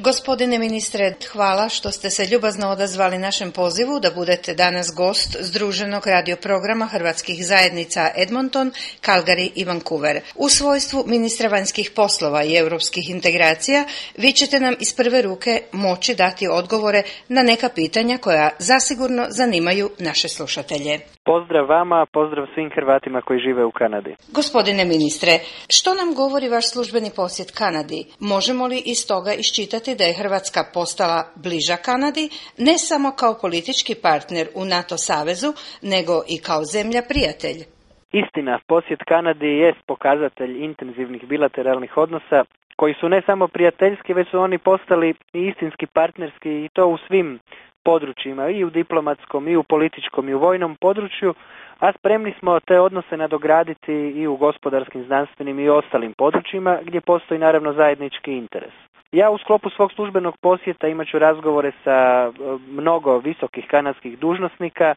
Gospodine ministre, hvala što ste se ljubazno odazvali našem pozivu da budete danas gost Združenog radioprograma Hrvatskih zajednica Edmonton, Calgary i Vancouver. U svojstvu ministra vanjskih poslova i europskih integracija vi ćete nam iz prve ruke moći dati odgovore na neka pitanja koja zasigurno zanimaju naše slušatelje. Pozdrav vama, pozdrav svim Hrvatima koji žive u Kanadi. Gospodine ministre, što nam govori vaš službeni posjet Kanadi? Možemo li iz toga iščitati da je Hrvatska postala bliža Kanadi, ne samo kao politički partner u NATO savezu, nego i kao zemlja prijatelj? Istina, posjet Kanadi jest pokazatelj intenzivnih bilateralnih odnosa koji su ne samo prijateljski, već su oni postali i istinski partnerski i to u svim područjima, i u diplomatskom, i u političkom, i u vojnom području, a spremni smo te odnose nadograditi i u gospodarskim, znanstvenim i ostalim područjima gdje postoji naravno zajednički interes. Ja u sklopu svog službenog posjeta imat ću razgovore sa mnogo visokih kanadskih dužnosnika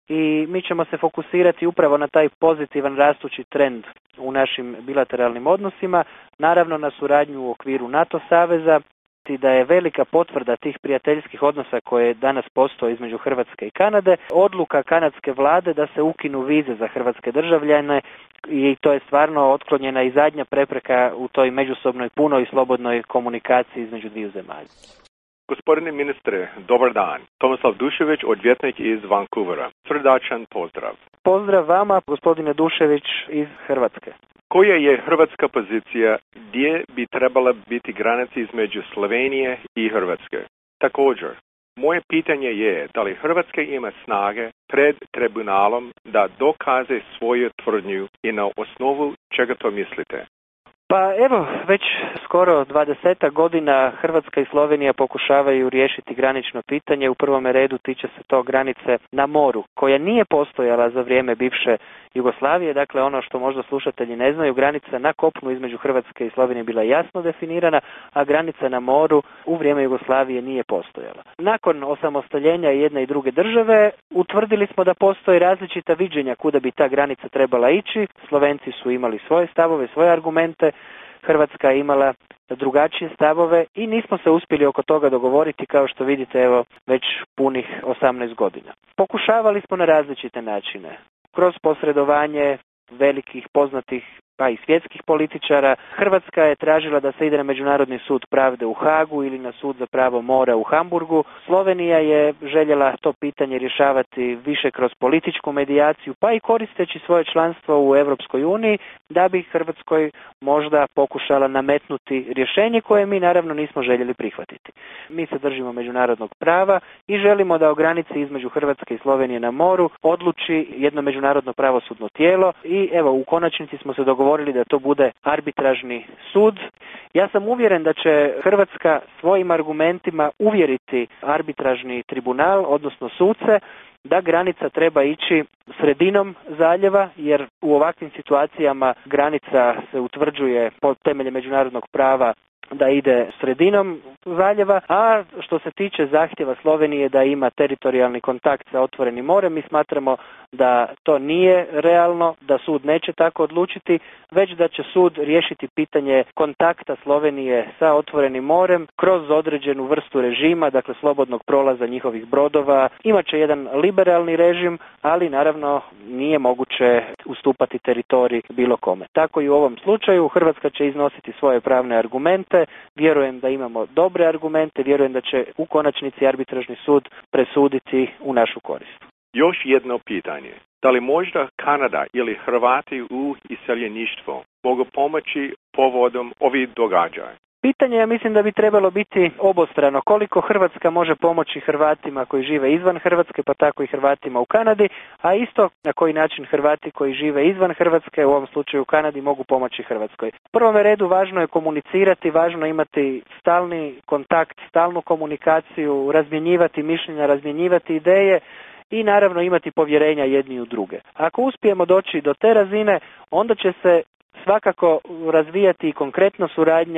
i mi ćemo se fokusirati upravo na taj pozitivan rastući trend u našim bilateralnim odnosima, naravno na suradnju u okviru NATO saveza, i da je velika potvrda tih prijateljskih odnosa koje danas postoje između Hrvatske i Kanade, odluka kanadske vlade da se ukinu vize za hrvatske državljane i to je stvarno otklonjena i zadnja prepreka u toj međusobnoj punoj i slobodnoj komunikaciji između dviju zemalja. Gospodine ministre, dobar dan. Tomislav Dušević, odvjetnik iz Vancouvera. Srdačan pozdrav. Pozdrav vama, gospodine Dušević iz Hrvatske. Koja je hrvatska pozicija gdje bi trebala biti granica između Slovenije i Hrvatske? Također, moje pitanje je da li Hrvatska ima snage pred tribunalom da dokaže svoju tvrdnju i na osnovu čega to mislite? Pa evo, već skoro 20 godina Hrvatska i Slovenija pokušavaju riješiti granično pitanje. U prvome redu tiče se to granice na moru, koja nije postojala za vrijeme bivše Jugoslavije. Dakle, ono što možda slušatelji ne znaju, granica na kopnu između Hrvatske i Slovenije bila jasno definirana, a granica na moru u vrijeme Jugoslavije nije postojala. Nakon osamostaljenja jedne i druge države utvrdili smo da postoje različita viđenja kuda bi ta granica trebala ići. Slovenci su imali svoje stavove, svoje argumente, Hrvatska je imala drugačije stavove i nismo se uspjeli oko toga dogovoriti, kao što vidite, evo, već punih 18 godina. Pokušavali smo na različite načine, kroz posredovanje velikih poznatih pa i svjetskih političara. Hrvatska je tražila da se ide na Međunarodni sud pravde u Hagu ili na sud za pravo mora u Hamburgu. Slovenija je željela to pitanje rješavati više kroz političku medijaciju, pa i koristeći svoje članstvo u Europskoj uniji, da bi Hrvatskoj možda pokušala nametnuti rješenje koje mi naravno nismo željeli prihvatiti. Mi se držimo međunarodnog prava i želimo da o granici između Hrvatske i Slovenije na moru odluči jedno međunarodno pravosudno tijelo i evo, u konačnici smo se dogovorili da to bude arbitražni sud. Ja sam uvjeren da će Hrvatska svojim argumentima uvjeriti arbitražni tribunal, odnosno suce, da granica treba ići sredinom zaljeva, jer u ovakvim situacijama granica se utvrđuje po temelju međunarodnog prava da ide sredinom zaljeva, a što se tiče zahtjeva Slovenije da ima teritorijalni kontakt sa otvorenim morem, mi smatramo da to nije realno, da sud neće tako odlučiti, već da će sud riješiti pitanje kontakta Slovenije sa otvorenim morem kroz određenu vrstu režima, dakle slobodnog prolaza njihovih brodova. Imaće jedan liberalni režim, ali naravno nije moguće ustupati teritorij bilo kome. Tako i u ovom slučaju Hrvatska će iznositi svoje pravne argumente. Vjerujem da imamo dobre argumente, vjerujem da će u konačnici arbitražni sud presuditi u našu korist. Još jedno pitanje. Da li možda Kanada ili Hrvati u iseljeništvu mogu pomoći povodom ovih događaja? Pitanje, ja mislim da bi trebalo biti obostrano. Koliko Hrvatska može pomoći Hrvatima koji žive izvan Hrvatske, pa tako i Hrvatima u Kanadi, a isto na koji način Hrvati koji žive izvan Hrvatske, u ovom slučaju u Kanadi, mogu pomoći Hrvatskoj. U prvome redu važno je komunicirati, važno je imati stalni kontakt, stalnu komunikaciju, razmjenjivati mišljenja, razmjenjivati ideje i naravno imati povjerenja jedni u druge. Ako uspijemo doći do te razine, onda će se svakako razvijati i konkretno suradnja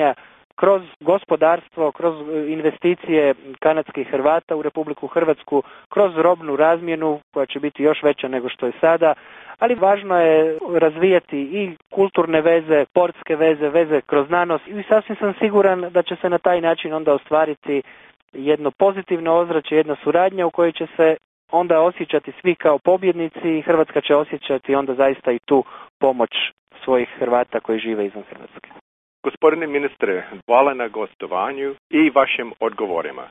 kroz gospodarstvo, kroz investicije kanadskih Hrvata u Republiku Hrvatsku, kroz robnu razmjenu koja će biti još veća nego što je sada, ali važno je razvijati i kulturne veze, sportske veze, veze kroz znanost i sasvim sam siguran da će se na taj način onda ostvariti jedno pozitivno ozračje, jedna suradnja u kojoj će se onda osjećati svi kao pobjednici i Hrvatska će osjećati onda zaista i tu pomoć svojih Hrvata koji žive izvan Hrvatske. Gospodine ministre, hvala na gostovanju i vašim odgovorima.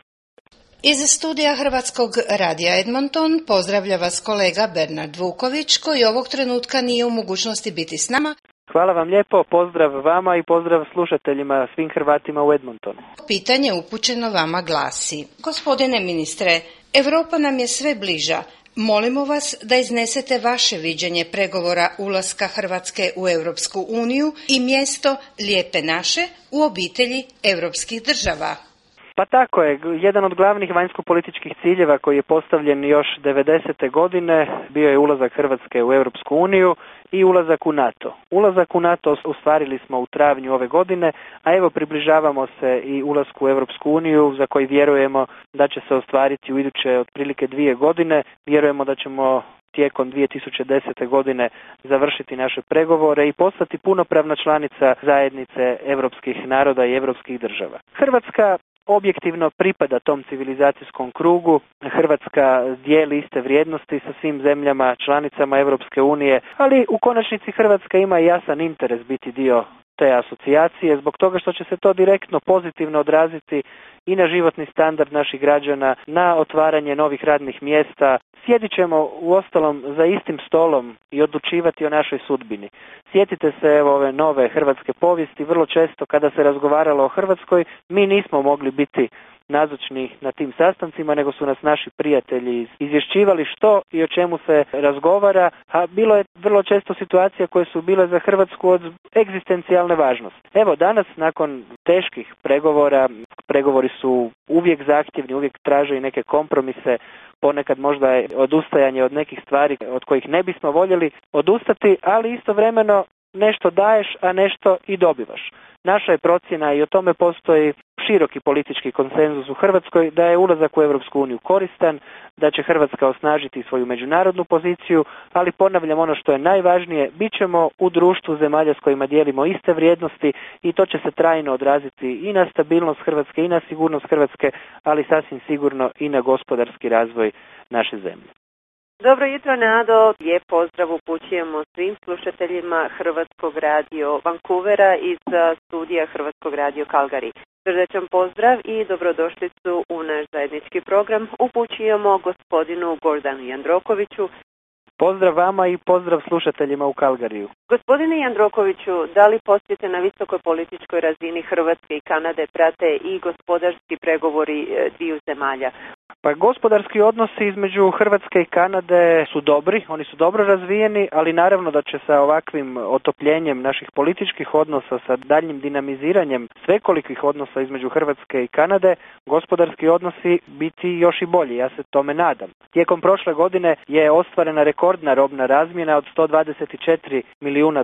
Iz studija Hrvatskog radija Edmonton pozdravlja vas kolega Bernard Vuković koji ovog trenutka nije u mogućnosti biti s nama. Hvala vam lijepo, pozdrav vama i pozdrav slušateljima, svim Hrvatima u Edmontonu. Pitanje upućeno vama glasi: Gospodine ministre, Europa nam je sve bliža. Molimo vas da iznesete vaše viđenje pregovora ulaska Hrvatske u Europsku uniju i mjesto Lijepe naše u obitelji europskih država. Pa tako je, jedan od glavnih vanjsko-političkih ciljeva koji je postavljen još 90. godine bio je ulazak Hrvatske u Europsku uniju i ulazak u NATO. Ulazak u NATO ostvarili smo u travnju ove godine, a evo približavamo se i ulasku u Europsku uniju za koji vjerujemo da će se ostvariti u iduće otprilike 2 godine. Vjerujemo da ćemo tijekom 2010. godine završiti naše pregovore i postati punopravna članica zajednice europskih naroda i europskih država. Hrvatska objektivno pripada tom civilizacijskom krugu. Hrvatska dijeli iste vrijednosti sa svim zemljama članicama Europske unije, ali u konačnici Hrvatska ima jasan interes biti dio te asocijacije zbog toga što će se to direktno pozitivno odraziti i na životni standard naših građana, na otvaranje novih radnih mjesta. Sjedit ćemo uostalom za istim stolom i odlučivati o našoj sudbini. Sjetite se evo ove nove hrvatske povijesti, vrlo često kada se razgovaralo o Hrvatskoj, mi nismo mogli biti nazočni na tim sastancima, nego su nas naši prijatelji izvješćivali što i o čemu se razgovara, a bilo je vrlo često situacija koje su bile za Hrvatsku od egzistencijalne važnosti. Evo danas, nakon teških pregovora, pregovori su uvijek zahtjevni, uvijek traže i neke kompromise, ponekad možda je odustajanje od nekih stvari od kojih ne bismo voljeli odustati, ali istovremeno nešto daješ, a nešto i dobivaš. Naša je procjena i o tome postoji široki politički konsenzus u Hrvatskoj da je ulazak u Europsku uniju koristan, da će Hrvatska osnažiti svoju međunarodnu poziciju, ali ponavljam ono što je najvažnije, bit ćemo u društvu zemalja s kojima dijelimo iste vrijednosti i to će se trajno odraziti i na stabilnost Hrvatske i na sigurnost Hrvatske, ali sasvim sigurno i na gospodarski razvoj naše zemlje. Dobro jutro, Nado. Lijep pozdrav upućujemo svim slušateljima Hrvatskog radio Vancouvera iz studija Hrvatskog radio Calgary. Srdečan pozdrav i dobrodošlicu u naš zajednički program upućujemo gospodinu Gordanu Jandrokoviću. Pozdrav vama i pozdrav slušateljima u Calgaryju. Gospodine Jandrokoviću, da li posjete na visokoj političkoj razini Hrvatske i Kanade prate i gospodarski pregovori dviju zemalja? Pa gospodarski odnosi između Hrvatske i Kanade su dobri, oni su dobro razvijeni, ali naravno da će sa ovakvim otopljenjem naših političkih odnosa, sa daljnjim dinamiziranjem svekolikih odnosa između Hrvatske i Kanade, gospodarski odnosi biti još i bolji, ja se tome nadam. Tijekom prošle godine je ostvarena rekordna robna razmjena od $124 milijuna,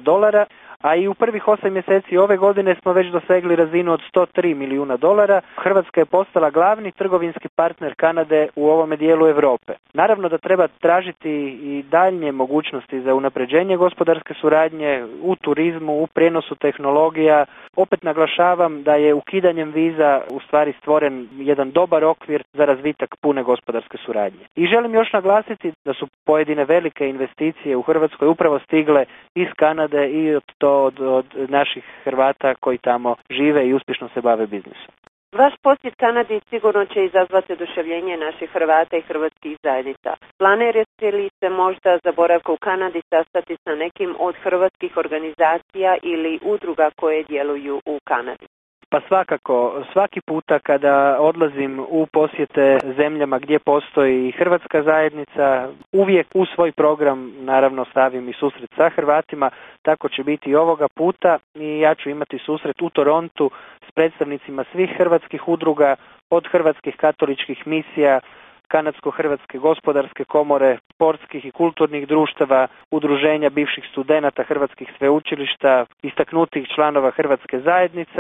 a i u prvih 8 mjeseci ove godine smo već dosegli razinu od $103 milijuna. Hrvatska je postala glavni trgovinski partner Kanade u ovome dijelu Europe. Naravno da treba tražiti i daljnje mogućnosti za unapređenje gospodarske suradnje u turizmu, u prijenosu tehnologija. Opet naglašavam da je ukidanjem viza u stvari stvoren jedan dobar okvir za razvitak pune gospodarske suradnje. I želim još naglasiti da su pojedine velike investicije u Hrvatskoj upravo stigle iz Kanade i od naših Hrvata koji tamo žive i uspješno se bave biznisom. Vaš posjet Kanadi sigurno će izazvati oduševljenje naših Hrvata i hrvatskih zajednica. Planirate li se možda za boravku u Kanadi sastati sa nekim od hrvatskih organizacija ili udruga koje djeluju u Kanadi? Pa svakako, svaki puta kada odlazim u posjete zemljama gdje postoji hrvatska zajednica, uvijek u svoj program naravno stavim i susret sa Hrvatima, tako će biti i ovoga puta i ja ću imati susret u Torontu s predstavnicima svih hrvatskih udruga, od hrvatskih katoličkih misija, Kanadsko-hrvatske gospodarske komore, sportskih i kulturnih društava, udruženja bivših studenata hrvatskih sveučilišta, istaknutih članova hrvatske zajednice,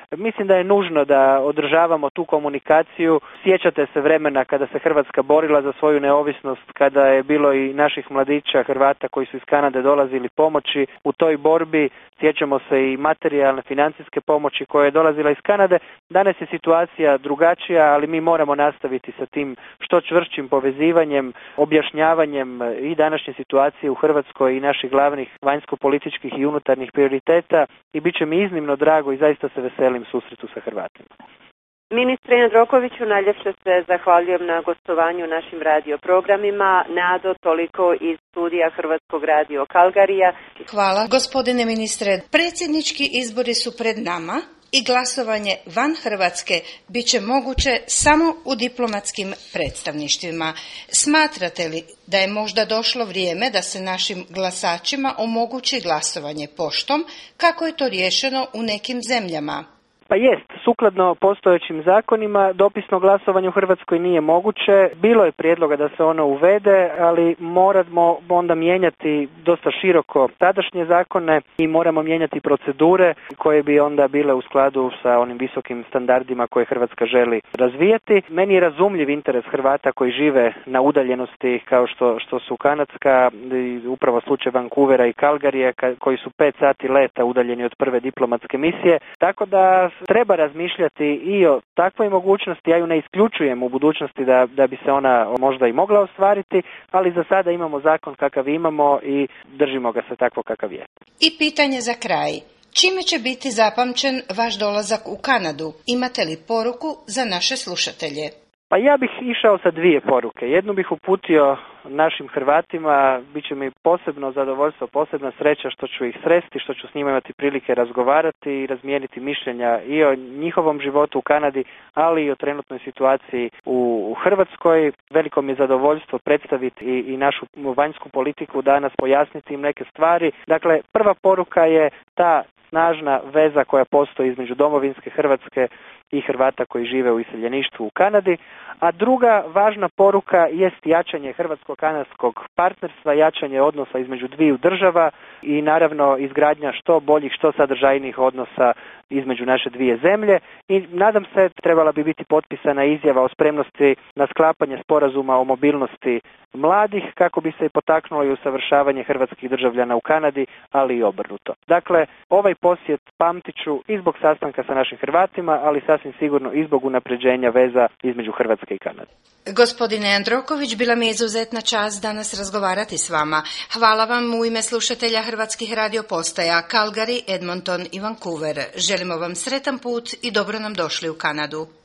Mislim da je nužno da održavamo tu komunikaciju. Sjećate se vremena kada se Hrvatska borila za svoju neovisnost, kada je bilo i naših mladića Hrvata koji su iz Kanade dolazili pomoći u toj borbi. Sjećamo se i materijalne, financijske pomoći koja je dolazila iz Kanade. Danas je situacija drugačija, ali mi moramo nastaviti sa tim što čvršćim povezivanjem, objašnjavanjem i današnje situacije u Hrvatskoj i naših glavnih vanjsko-političkih i unutarnjih prioriteta i bit će mi iznimno drago i zaista se veselim susretu sa Hrvatima. Ministre Jandrokoviću, najljepše se zahvaljujem na gostovanju našim radioprogramima. Nado, toliko iz studija Hrvatskog radio Kalgarija. Hvala, gospodine ministre. Predsjednički izbori su pred nama i glasovanje van Hrvatske bit će moguće samo u diplomatskim predstavništvima. Smatrate li da je možda došlo vrijeme da se našim glasačima omogući glasovanje poštom, kako je to riješeno u nekim zemljama? Pa jest, sukladno postojećim zakonima dopisno glasovanje u Hrvatskoj nije moguće. Bilo je prijedloga da se ono uvede, ali moramo onda mijenjati dosta široko sadašnje zakone i moramo mijenjati procedure koje bi onda bile u skladu sa onim visokim standardima koje Hrvatska želi razvijati. Meni je razumljiv interes Hrvata koji žive na udaljenosti kao što su Kanadska, upravo slučaj Vancouvera i Calgaryja koji su 5 sati leta udaljeni od prve diplomatske misije, tako da treba razmišljati i o takvoj mogućnosti. Ja ju ne isključujem u budućnosti da bi se ona možda i mogla ostvariti, ali za sada imamo zakon kakav imamo i držimo ga se takvo kakav je. I pitanje za kraj. Čime će biti zapamćen vaš dolazak u Kanadu? Imate li poruku za naše slušatelje? Pa ja bih išao sa 2 poruke. Jednu bih uputio našim Hrvatima, bit će mi posebno zadovoljstvo, posebna sreća što ću ih sresti, što ću s njima imati prilike razgovarati i razmijeniti mišljenja i o njihovom životu u Kanadi, ali i o trenutnoj situaciji u Hrvatskoj. Veliko mi je zadovoljstvo predstaviti i našu vanjsku politiku danas, pojasniti im neke stvari. Dakle, prva poruka je ta snažna veza koja postoji između domovinske Hrvatske i Hrvata koji žive u iseljeništvu u Kanadi, a druga važna poruka jest jačanje hrvatsko-kanadskog partnerstva, jačanje odnosa između dviju država i naravno izgradnja što boljih, što sadržajnijih odnosa između naše dvije zemlje i nadam se trebala bi biti potpisana izjava o spremnosti na sklapanje sporazuma o mobilnosti mladih kako bi se potaknulo i usavršavanje hrvatskih državljana u Kanadi, ali i obrnuto. Dakle, ovaj posjet pamtit ću i zbog sastanka sa našim Hrvatima, ali sasvim sigurno i zbog unapređenja veza između Hrvatske i Kanade. Gospodine Jandroković, bila mi je izuzetna čast danas razgovarati s vama. Hvala vam u ime slušatelja hrvatskih radiopostaja Calgary, Edmonton i Vancouver. Želimo vam sretan put i dobro nam došli u Kanadu.